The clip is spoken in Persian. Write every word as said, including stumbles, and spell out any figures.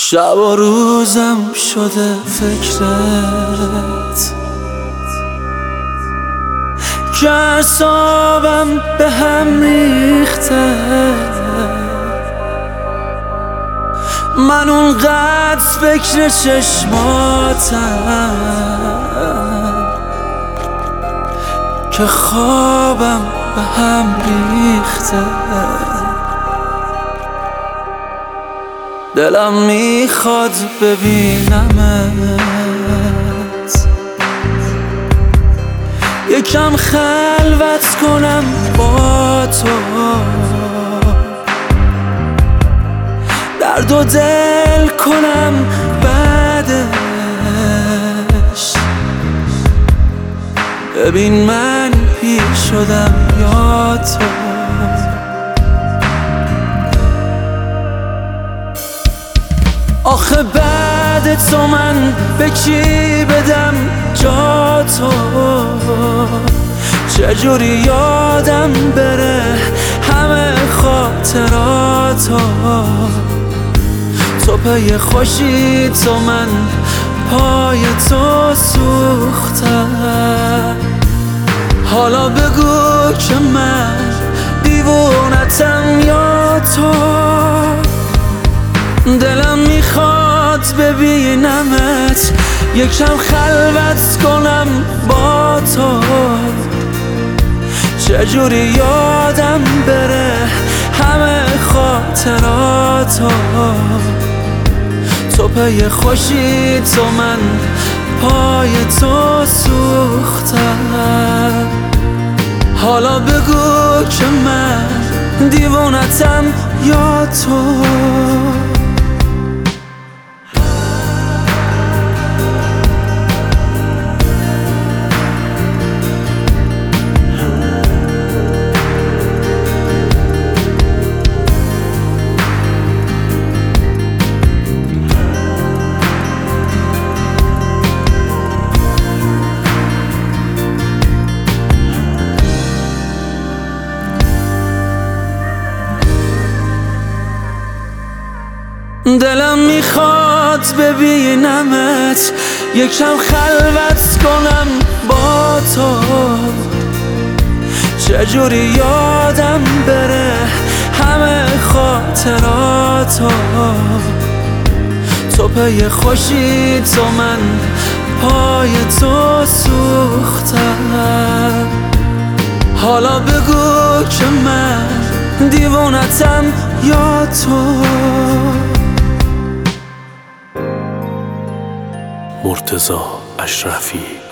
شب و روزم شده فکرت که اعصابم به هم ریخته. من اونقدر فکر چشماتم که خوابم به هم ریخته. دلم میخواد ببینمت، یکم خلوت کنم با تو، درد و دل کنم بعدش. ببین من پیر شدم یا تو. آخه بعد تو من به کی بدم جا تو؟ چجوری یادم بره همه خاطراتو؟ تو پی خوشی تو، من پای تو سوختم. حالا بگو که من دیوونتم یا تو؟ دلم میخواد ببینمت، یکم خلوت کنم با تو. چجوری یادم بره همه خاطراتو؟ تو پی خوشی تو، من پای تو سوختم. حالا بگو که من دیوونتم یا تو؟ دلم میخواد ببینمت، یکم خلوت کنم با تو. چجوری یادم بره همه خاطراتو؟ تو پی خوشی تو، من پای تو سوختم. حالا بگو که من دیوونتم یا تو؟ مرتضی اشرفی.